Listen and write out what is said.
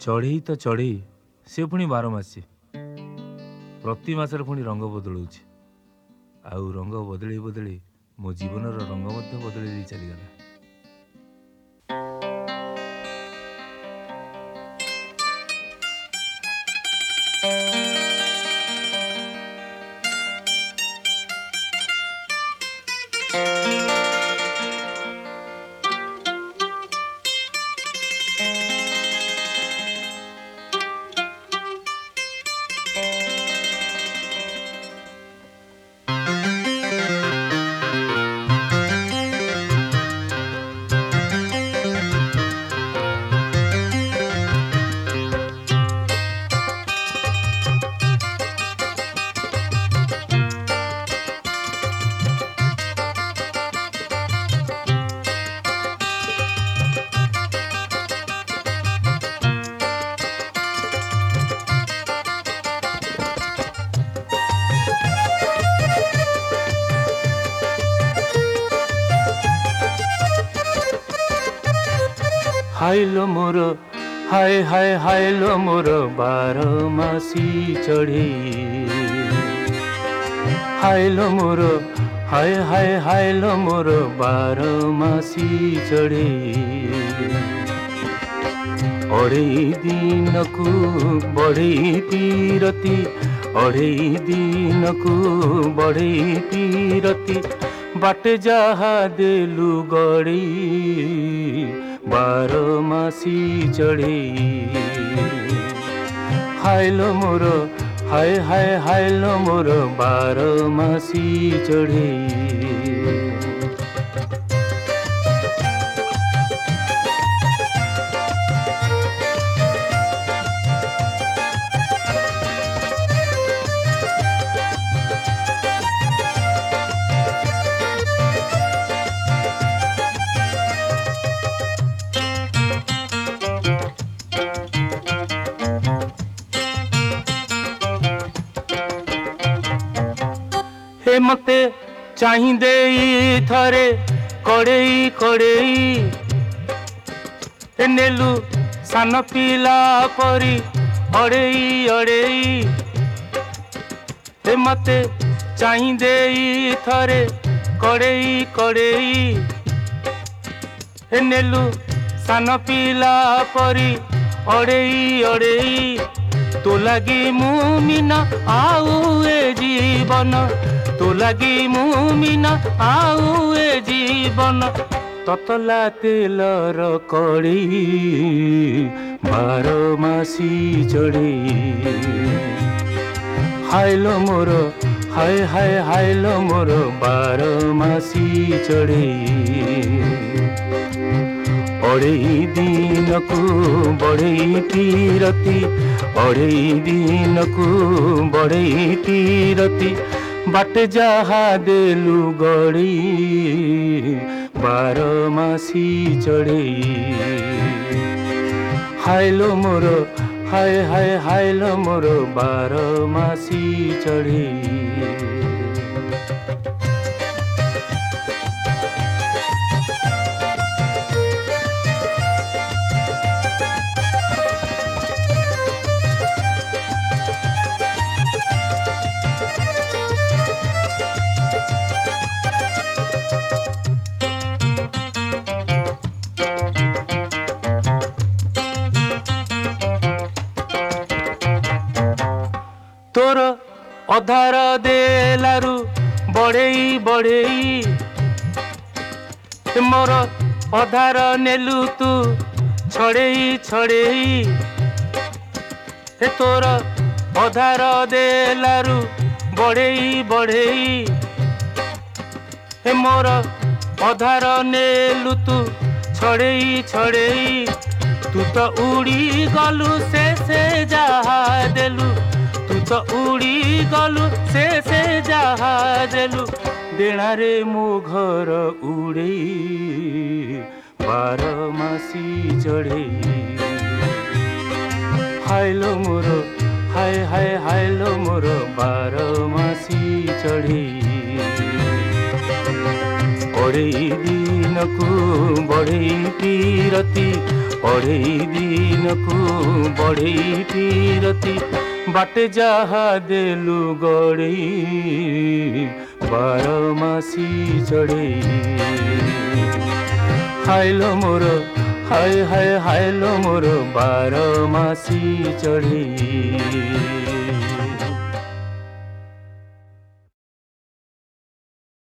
चढ़ई तो चढ़ई से पुणी 12 मासी प्रति मासरे पुणी रंग बदलुची आउ रंग बदली बदली मो जीवन रंग बदली चलीगला। हाइलो मोर हाय हाय हाइलो मोर 12 मासी चढ़ी हाइलो मोर हाय हाय हाइलो मोर 12 मासी चढ़ी अढ़ई दिन को बढ़ई पीरती अढ़ई दिन को बढ़ई पीरती बाट जहा देलु गड़ी 12 मासी चढ़ी हाइलो मोर हाय हाय हाइलो मोर 12 मासी चढ़ी। हे मते चाहिंदे थरे कड़ेई कड़ेई नेलु सान पिला परी अड़ेई अड़ेई हे मते चाहिंदे थरे कड़ेई कड़ेई नेलु सान पिला परी अड़ेई अड़ेई तो लगी मुमिना आउ ए जीवन तो लगी मुमिना आउ ए जीवन ततला तेलर कड़ी 12 मासी चढ़ी हाइलो मोर हाय हाय हाइलो मोर 12 मासी चढ़ी अढ़ई दिन को बढ़ई पीरती अढ़ई दिन को बढ़ई पीरती बाट जहा देलु गड़ी 12 मासी चढ़ी हाइलो मोर हाय हाय हाइलो मोर 12 मासी चढ़ी। तोर अधार देलारु बढ़ई बढ़ई मोर अधार नेलु तू छड़ेई छड़ेई तोर अधार देलारु बढ़ई बढ़ई मोर अधार नेलु तू छड़ेई छड़ेई तू तो उड़ी गलु से जहा देलु तू तो उड़ी गलु से जहा देलु डेणारे मो घर उड़े 12 मासी चढ़े हाइलो मोर हाय हाय हाइलो मोर 12 मासी चढ़े अढ़ई दिन को बढ़ई पीरती पढ़ई दिन को बढ़ई पीरती बाटे जहा देलु गड़ई 12 मासी चढ़ई हायलो मोर हाय हाय हायलो मोर 12 मासी चढ़ई।